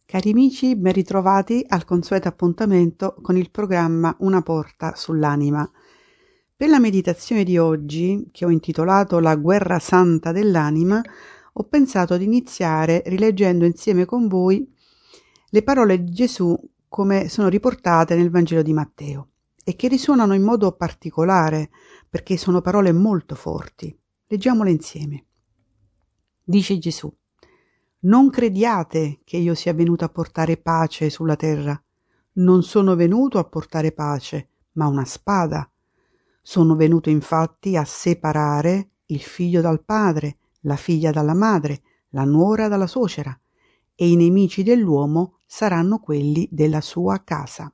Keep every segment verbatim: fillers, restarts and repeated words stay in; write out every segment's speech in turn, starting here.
Cari amici, ben ritrovati al consueto appuntamento con il programma Una porta sull'anima. Per la meditazione di oggi, che ho intitolato La guerra santa dell'anima, ho pensato di iniziare rileggendo insieme con voi le parole di Gesù come sono riportate nel Vangelo di Matteo e che risuonano in modo particolare perché sono parole molto forti. Leggiamole insieme. Dice Gesù: non crediate che io sia venuto a portare pace sulla terra. Non sono venuto a portare pace, ma una spada. Sono venuto infatti a separare il figlio dal padre, la figlia dalla madre, la nuora dalla suocera, e i nemici dell'uomo saranno quelli della sua casa.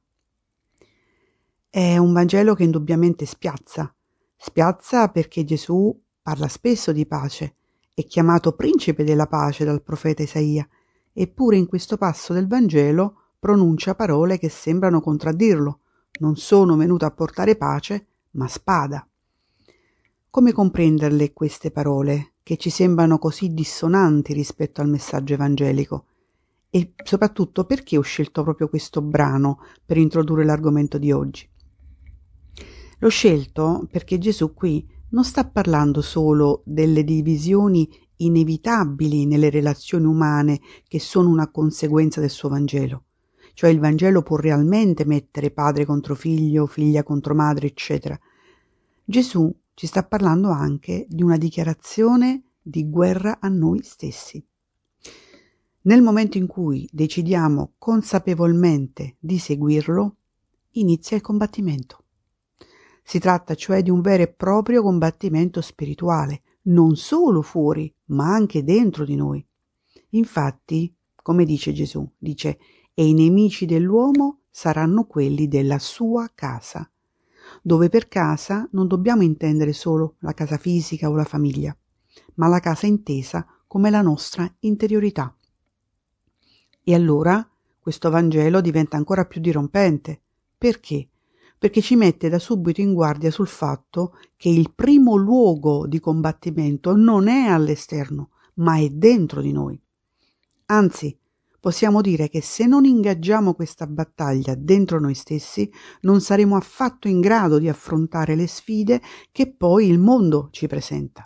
È un Vangelo che indubbiamente spiazza. Spiazza perché Gesù parla spesso di pace. È chiamato principe della pace dal profeta Isaia, eppure in questo passo del Vangelo pronuncia parole che sembrano contraddirlo. Non sono venuto a portare pace, ma spada. Come comprenderle queste parole, che ci sembrano così dissonanti rispetto al messaggio evangelico? E soprattutto perché ho scelto proprio questo brano per introdurre l'argomento di oggi? L'ho scelto perché Gesù qui non sta parlando solo delle divisioni inevitabili nelle relazioni umane che sono una conseguenza del suo Vangelo. Cioè il Vangelo può realmente mettere padre contro figlio, figlia contro madre, eccetera. Gesù ci sta parlando anche di una dichiarazione di guerra a noi stessi. Nel momento in cui decidiamo consapevolmente di seguirlo, inizia il combattimento. Si tratta cioè di un vero e proprio combattimento spirituale, non solo fuori, ma anche dentro di noi. Infatti, come dice Gesù, dice: e i nemici dell'uomo saranno quelli della sua casa, dove per casa non dobbiamo intendere solo la casa fisica o la famiglia, ma la casa intesa come la nostra interiorità. E allora questo Vangelo diventa ancora più dirompente. Perché? Perché ci mette da subito in guardia sul fatto che il primo luogo di combattimento non è all'esterno, ma è dentro di noi. Anzi, possiamo dire che se non ingaggiamo questa battaglia dentro noi stessi, non saremo affatto in grado di affrontare le sfide che poi il mondo ci presenta.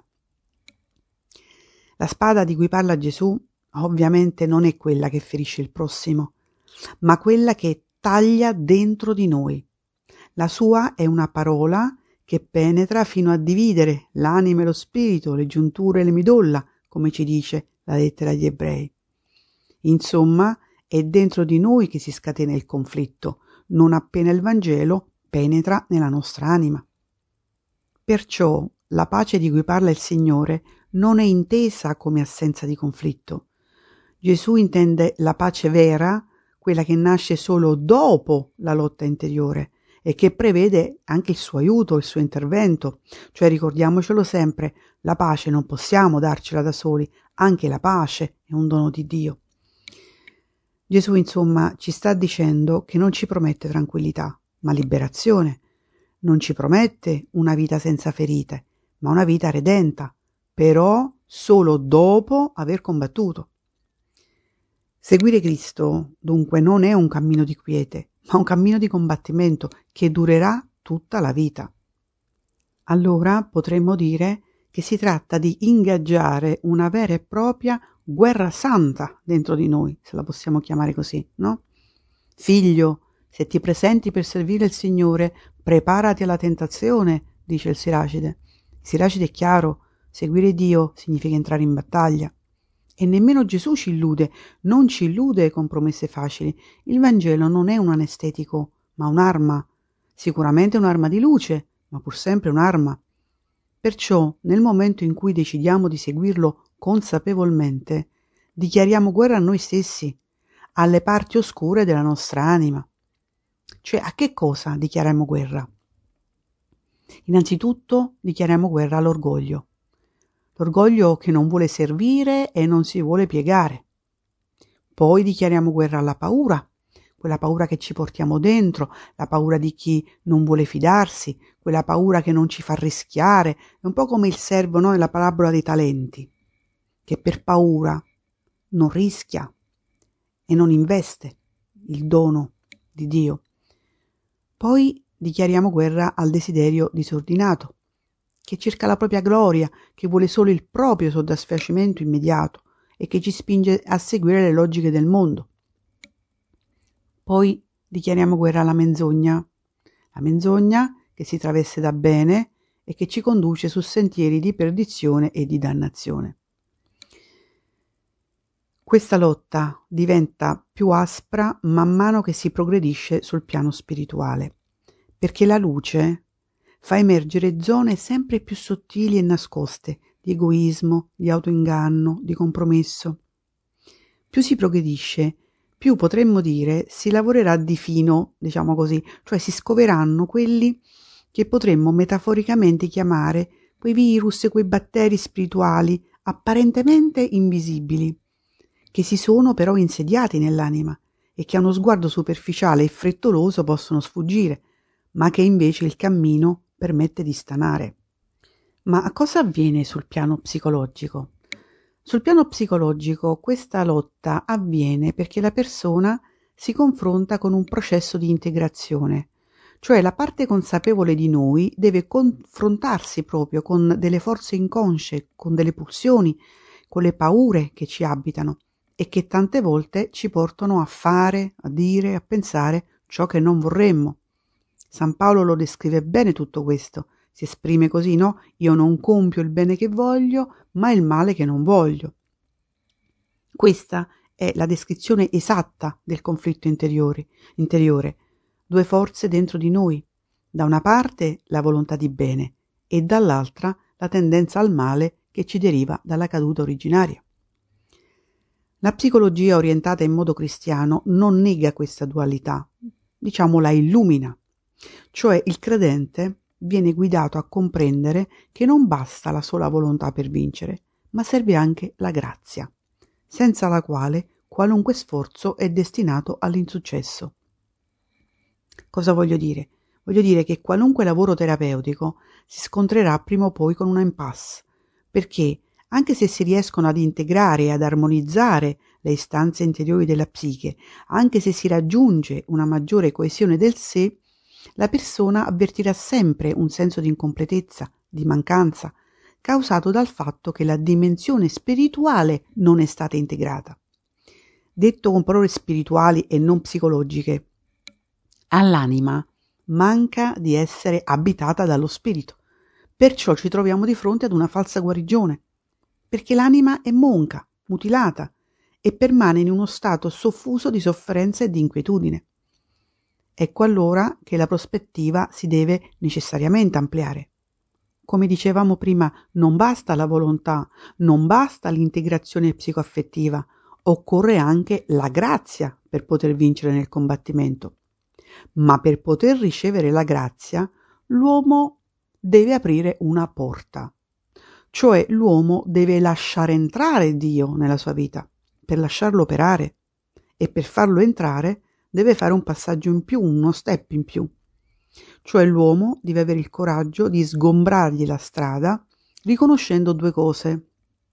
La spada di cui parla Gesù ovviamente non è quella che ferisce il prossimo, ma quella che taglia dentro di noi. La sua è una parola che penetra fino a dividere l'anima e lo spirito, le giunture e le midolla, come ci dice la lettera agli Ebrei. Insomma, è dentro di noi che si scatena il conflitto, non appena il Vangelo penetra nella nostra anima. Perciò la pace di cui parla il Signore non è intesa come assenza di conflitto. Gesù intende la pace vera, quella che nasce solo dopo la lotta interiore, e che prevede anche il suo aiuto, il suo intervento. Cioè, ricordiamocelo sempre, la pace non possiamo darcela da soli, anche la pace è un dono di Dio. Gesù, insomma, ci sta dicendo che non ci promette tranquillità, ma liberazione. Non ci promette una vita senza ferite, ma una vita redenta, però solo dopo aver combattuto. Seguire Cristo, dunque, non è un cammino di quiete, ma un cammino di combattimento che durerà tutta la vita. Allora potremmo dire che si tratta di ingaggiare una vera e propria guerra santa dentro di noi, se la possiamo chiamare così, no? Figlio, se ti presenti per servire il Signore, preparati alla tentazione, dice il Siracide. Il Siracide è chiaro, seguire Dio significa entrare in battaglia. E nemmeno Gesù ci illude, non ci illude con promesse facili. Il Vangelo non è un anestetico, ma un'arma. Sicuramente un'arma di luce, ma pur sempre un'arma. Perciò, nel momento in cui decidiamo di seguirlo consapevolmente, dichiariamo guerra a noi stessi, alle parti oscure della nostra anima. Cioè, a che cosa dichiariamo guerra? Innanzitutto dichiariamo guerra all'orgoglio. L'orgoglio che non vuole servire e non si vuole piegare. Poi dichiariamo guerra alla paura, quella paura che ci portiamo dentro, la paura di chi non vuole fidarsi, quella paura che non ci fa rischiare. È un po' come il servo, no? Nella parabola dei talenti, che per paura non rischia e non investe il dono di Dio. Poi dichiariamo guerra al desiderio disordinato, che cerca la propria gloria, che vuole solo il proprio soddisfacimento immediato e che ci spinge a seguire le logiche del mondo. Poi dichiariamo guerra alla menzogna, la menzogna che si traveste da bene e che ci conduce su sentieri di perdizione e di dannazione. Questa lotta diventa più aspra man mano che si progredisce sul piano spirituale, perché la luce fa emergere zone sempre più sottili e nascoste di egoismo, di autoinganno, di compromesso. Più si progredisce, più potremmo dire si lavorerà di fino, diciamo così, cioè si scoveranno quelli che potremmo metaforicamente chiamare quei virus, quei batteri spirituali apparentemente invisibili, che si sono però insediati nell'anima e che a uno sguardo superficiale e frettoloso possono sfuggire, ma che invece il cammino permette di stanare. Ma cosa avviene sul piano psicologico? Sul piano psicologico questa lotta avviene perché la persona si confronta con un processo di integrazione, cioè la parte consapevole di noi deve confrontarsi proprio con delle forze inconsce, con delle pulsioni, con le paure che ci abitano e che tante volte ci portano a fare, a dire, a pensare ciò che non vorremmo. San Paolo lo descrive bene tutto questo, si esprime così, no? Io non compio il bene che voglio, ma il male che non voglio. Questa è la descrizione esatta del conflitto interiore, interiore, due forze dentro di noi, da una parte la volontà di bene e dall'altra la tendenza al male che ci deriva dalla caduta originaria. La psicologia orientata in modo cristiano non nega questa dualità, diciamo la illumina, cioè il credente viene guidato a comprendere che non basta la sola volontà per vincere, ma serve anche la grazia, senza la quale qualunque sforzo è destinato all'insuccesso. Cosa voglio dire? Voglio dire che qualunque lavoro terapeutico si scontrerà prima o poi con una impasse, perché anche se si riescono ad integrare e ad armonizzare le istanze interiori della psiche, anche se si raggiunge una maggiore coesione del sé, la persona avvertirà sempre un senso di incompletezza, di mancanza, causato dal fatto che la dimensione spirituale non è stata integrata. Detto con parole spirituali e non psicologiche, all'anima manca di essere abitata dallo spirito, perciò ci troviamo di fronte ad una falsa guarigione, perché l'anima è monca, mutilata, e permane in uno stato soffuso di sofferenza e di inquietudine. Ecco allora che la prospettiva si deve necessariamente ampliare. Come dicevamo prima, non basta la volontà, non basta l'integrazione psicoaffettiva, occorre anche la grazia per poter vincere nel combattimento. Ma per poter ricevere la grazia, l'uomo deve aprire una porta, cioè l'uomo deve lasciare entrare Dio nella sua vita, per lasciarlo operare, e per farlo entrare deve fare un passaggio in più, uno step in più. Cioè l'uomo deve avere il coraggio di sgombrargli la strada riconoscendo due cose.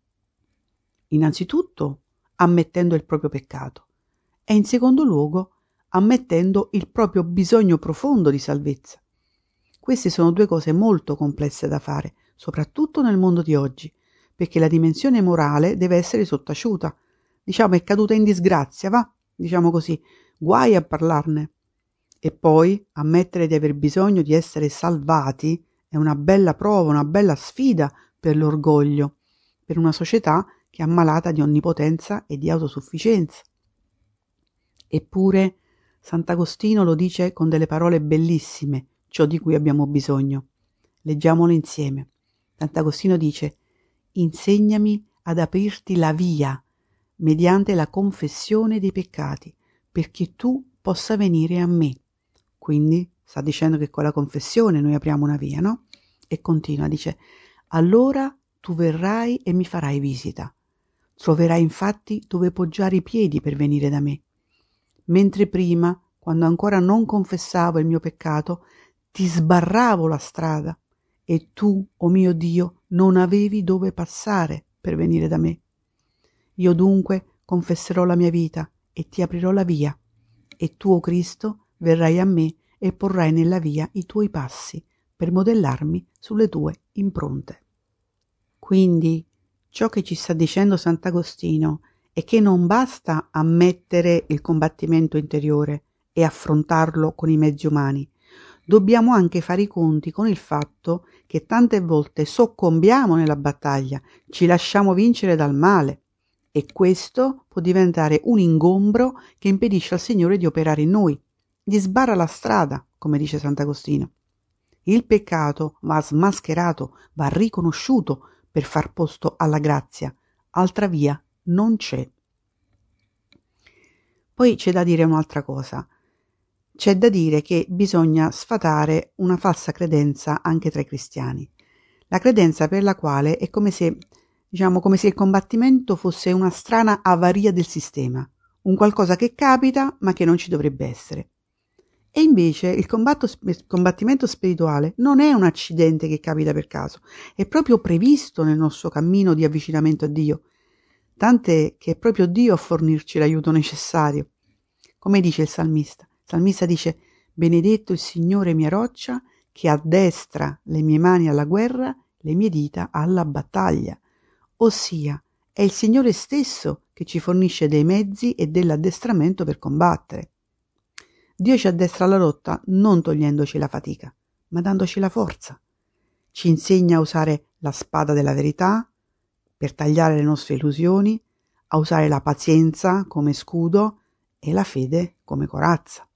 Innanzitutto ammettendo il proprio peccato e in secondo luogo ammettendo il proprio bisogno profondo di salvezza. Queste sono due cose molto complesse da fare, soprattutto nel mondo di oggi, perché la dimensione morale deve essere sottaciuta, diciamo è caduta in disgrazia, va? Diciamo così, guai a parlarne. E poi ammettere di aver bisogno di essere salvati è una bella prova, una bella sfida per l'orgoglio, per una società che è ammalata di onnipotenza e di autosufficienza. Eppure Sant'Agostino lo dice con delle parole bellissime, ciò di cui abbiamo bisogno. Leggiamolo insieme. Sant'Agostino dice: insegnami ad aprirti la via mediante la confessione dei peccati, perché tu possa venire a me. Quindi sta dicendo che con la confessione noi apriamo una via, no? E continua, dice: allora tu verrai e mi farai visita. Troverai infatti dove poggiare i piedi per venire da me. Mentre prima, quando ancora non confessavo il mio peccato, ti sbarravo la strada e tu, o mio Dio, non avevi dove passare per venire da me. Io dunque confesserò la mia vita e ti aprirò la via, e tu, o Cristo, verrai a me e porrai nella via i tuoi passi per modellarmi sulle tue impronte. Quindi ciò che ci sta dicendo Sant'Agostino è che non basta ammettere il combattimento interiore e affrontarlo con i mezzi umani. Dobbiamo anche fare i conti con il fatto che tante volte soccombiamo nella battaglia, ci lasciamo vincere dal male, e questo può diventare un ingombro che impedisce al Signore di operare in noi, gli sbarra la strada, come dice Sant'Agostino. Il peccato va smascherato, va riconosciuto per far posto alla grazia, altra via non c'è. Poi c'è da dire un'altra cosa. C'è da dire che bisogna sfatare una falsa credenza anche tra i cristiani. La credenza per la quale è come se, diciamo, come se il combattimento fosse una strana avaria del sistema, un qualcosa che capita ma che non ci dovrebbe essere. E invece il, combatto, il combattimento spirituale non è un accidente che capita per caso, è proprio previsto nel nostro cammino di avvicinamento a Dio, tant'è che è proprio Dio a fornirci l'aiuto necessario. Come dice il salmista? Il salmista dice: benedetto il Signore mia roccia, che addestra le mie mani alla guerra, le mie dita alla battaglia. Ossia, è il Signore stesso che ci fornisce dei mezzi e dell'addestramento per combattere. Dio ci addestra alla lotta non togliendoci la fatica, ma dandoci la forza. Ci insegna a usare la spada della verità per tagliare le nostre illusioni, a usare la pazienza come scudo e la fede come corazza.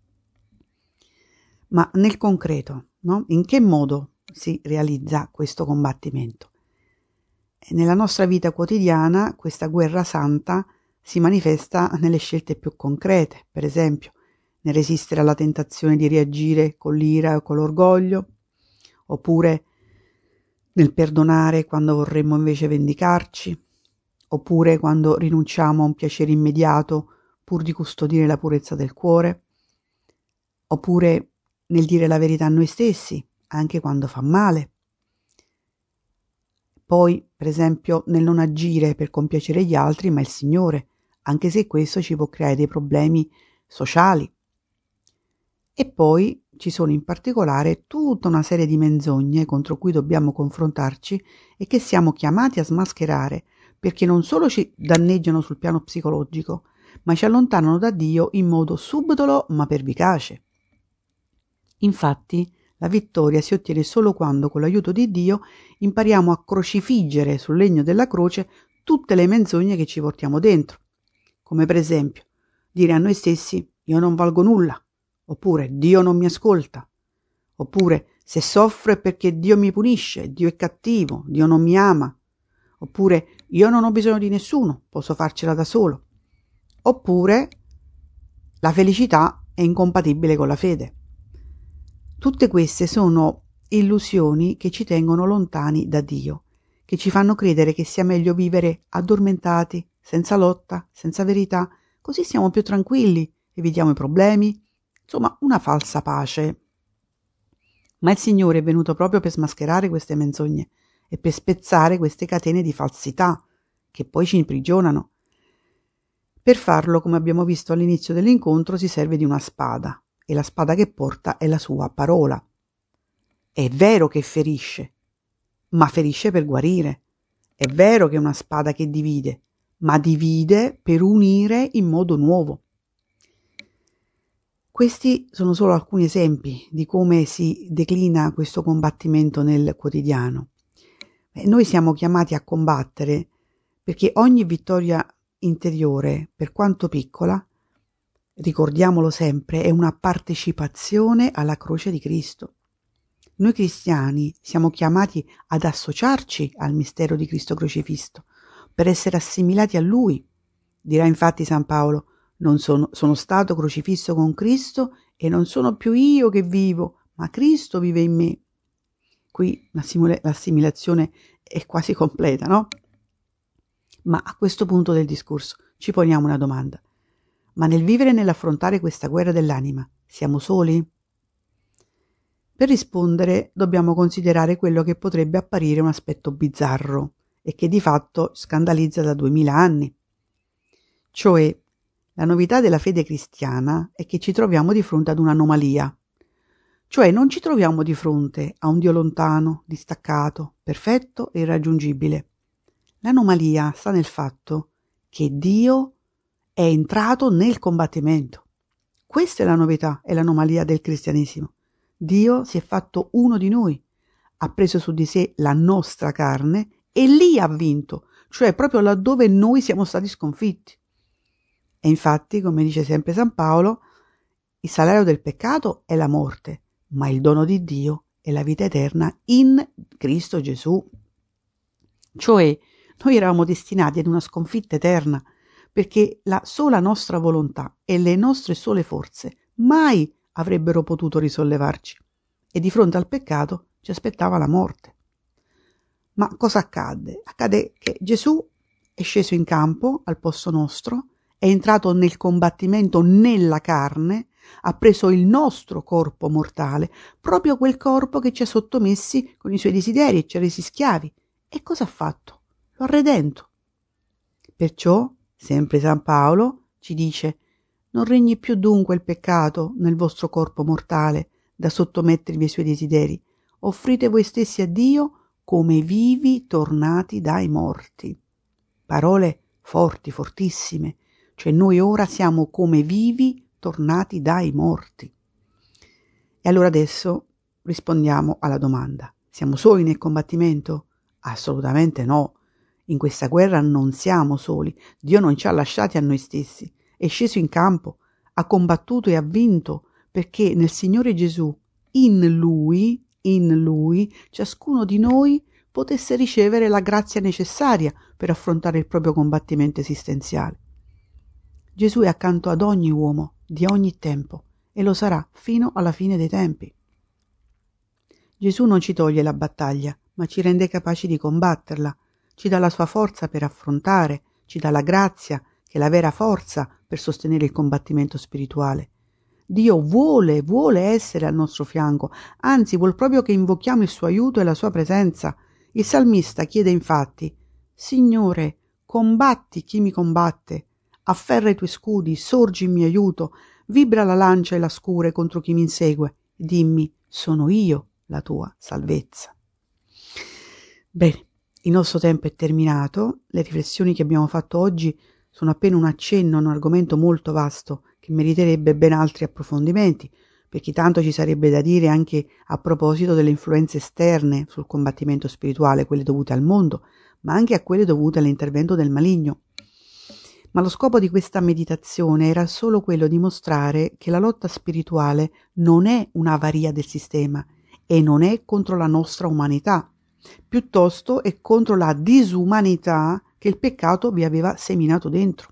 Ma nel concreto, no? In che modo si realizza questo combattimento? Nella nostra vita quotidiana questa guerra santa si manifesta nelle scelte più concrete, per esempio nel resistere alla tentazione di reagire con l'ira o con l'orgoglio, oppure nel perdonare quando vorremmo invece vendicarci, oppure quando rinunciamo a un piacere immediato pur di custodire la purezza del cuore, oppure nel dire la verità a noi stessi, anche quando fa male. Poi, per esempio, nel non agire per compiacere gli altri, ma il Signore, anche se questo ci può creare dei problemi sociali. E poi ci sono in particolare tutta una serie di menzogne contro cui dobbiamo confrontarci e che siamo chiamati a smascherare, perché non solo ci danneggiano sul piano psicologico, ma ci allontanano da Dio in modo subdolo ma pervicace. Infatti, la vittoria si ottiene solo quando, con l'aiuto di Dio, impariamo a crocifiggere sul legno della croce tutte le menzogne che ci portiamo dentro, come per esempio dire a noi stessi: io non valgo nulla, oppure Dio non mi ascolta, oppure se soffro è perché Dio mi punisce, Dio è cattivo, Dio non mi ama, oppure io non ho bisogno di nessuno, posso farcela da solo, oppure la felicità è incompatibile con la fede. Tutte queste sono illusioni che ci tengono lontani da Dio, che ci fanno credere che sia meglio vivere addormentati, senza lotta, senza verità, così siamo più tranquilli, evitiamo i problemi, insomma una falsa pace. Ma il Signore è venuto proprio per smascherare queste menzogne e per spezzare queste catene di falsità che poi ci imprigionano. Per farlo, come abbiamo visto all'inizio dell'incontro, si serve di una spada, e la spada che porta è la sua parola. È vero che ferisce, ma ferisce per guarire. È vero che è una spada che divide, ma divide per unire in modo nuovo. Questi sono solo alcuni esempi di come si declina questo combattimento nel quotidiano. E noi siamo chiamati a combattere perché ogni vittoria interiore, per quanto piccola, ricordiamolo sempre, è una partecipazione alla croce di Cristo. Noi cristiani siamo chiamati ad associarci al mistero di Cristo crocifisso, per essere assimilati a Lui. Dirà infatti San Paolo: non sono, sono stato crocifisso con Cristo e non sono più io che vivo, ma Cristo vive in me. Qui l'assimilazione è quasi completa, no? Ma a questo punto del discorso ci poniamo una domanda. Ma nel vivere e nell'affrontare questa guerra dell'anima, siamo soli? Per rispondere dobbiamo considerare quello che potrebbe apparire un aspetto bizzarro e che di fatto scandalizza da duemila anni, cioè La novità della fede cristiana è che ci troviamo di fronte ad un'anomalia, cioè non ci troviamo di fronte a un Dio lontano, distaccato, perfetto e irraggiungibile. L'anomalia sta nel fatto che Dio è entrato nel combattimento. Questa è la novità e l'anomalia del cristianesimo. Dio si è fatto uno di noi, ha preso su di sé la nostra carne e lì ha vinto, cioè proprio laddove noi siamo stati sconfitti. E infatti, come dice sempre San Paolo, il salario del peccato è la morte, ma il dono di Dio è la vita eterna in Cristo Gesù. Cioè, noi eravamo destinati ad una sconfitta eterna, perché la sola nostra volontà e le nostre sole forze mai avrebbero potuto risollevarci. E di fronte al peccato ci aspettava la morte. Ma cosa accadde? Accade che Gesù è sceso in campo al posto nostro, è entrato nel combattimento nella carne, ha preso il nostro corpo mortale, proprio quel corpo che ci ha sottomessi con i suoi desideri e ci ha resi schiavi. E cosa ha fatto? Lo ha redento. Perciò, sempre San Paolo ci dice: non regni più dunque il peccato nel vostro corpo mortale da sottomettervi ai suoi desideri. Offrite voi stessi a Dio come vivi tornati dai morti. Parole forti, fortissime. Cioè noi ora siamo come vivi tornati dai morti. E allora adesso rispondiamo alla domanda: siamo soli nel combattimento? Assolutamente no. In questa guerra non siamo soli. Dio non ci ha lasciati a noi stessi. È sceso in campo, ha combattuto e ha vinto, perché nel Signore Gesù, in Lui, in Lui, ciascuno di noi potesse ricevere la grazia necessaria per affrontare il proprio combattimento esistenziale. Gesù è accanto ad ogni uomo, di ogni tempo, e lo sarà fino alla fine dei tempi. Gesù non ci toglie la battaglia, ma ci rende capaci di combatterla, ci dà la sua forza per affrontare, ci dà la grazia, che è la vera forza per sostenere il combattimento spirituale. Dio vuole, vuole essere al nostro fianco, anzi vuol proprio che invochiamo il suo aiuto e la sua presenza. Il salmista chiede infatti: Signore, combatti chi mi combatte, afferra i tuoi scudi, sorgi in mio aiuto, vibra la lancia e la scure contro chi mi insegue, dimmi, sono io la tua salvezza. Bene, il nostro tempo è terminato, le riflessioni che abbiamo fatto oggi sono appena un accenno a un argomento molto vasto che meriterebbe ben altri approfondimenti, perché tanto ci sarebbe da dire anche a proposito delle influenze esterne sul combattimento spirituale, quelle dovute al mondo, ma anche a quelle dovute all'intervento del maligno. Ma lo scopo di questa meditazione era solo quello di mostrare che la lotta spirituale non è un'avaria del sistema e non è contro la nostra umanità, piuttosto è contro la disumanità che il peccato vi aveva seminato dentro.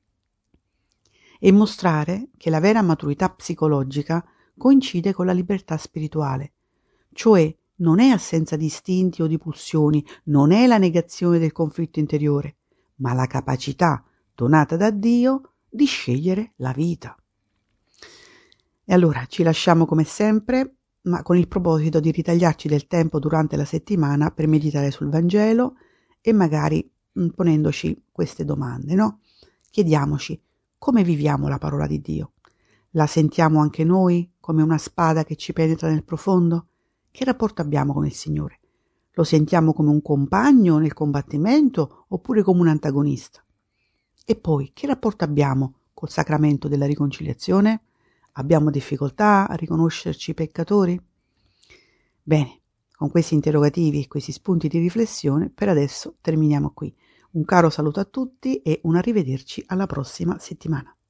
E mostrare che la vera maturità psicologica coincide con la libertà spirituale, cioè non è assenza di istinti o di pulsioni, non è la negazione del conflitto interiore, ma la capacità donata da Dio di scegliere la vita. E allora ci lasciamo come sempre, ma con il proposito di ritagliarci del tempo durante la settimana per meditare sul Vangelo e magari mh, ponendoci queste domande, no? Chiediamoci: come viviamo la parola di Dio? La sentiamo anche noi come una spada che ci penetra nel profondo? Che rapporto abbiamo con il Signore? Lo sentiamo come un compagno nel combattimento oppure come un antagonista? E poi, che rapporto abbiamo col sacramento della riconciliazione? Abbiamo difficoltà a riconoscerci peccatori? Bene, con questi interrogativi e questi spunti di riflessione, per adesso terminiamo qui. Un caro saluto a tutti e un arrivederci alla prossima settimana.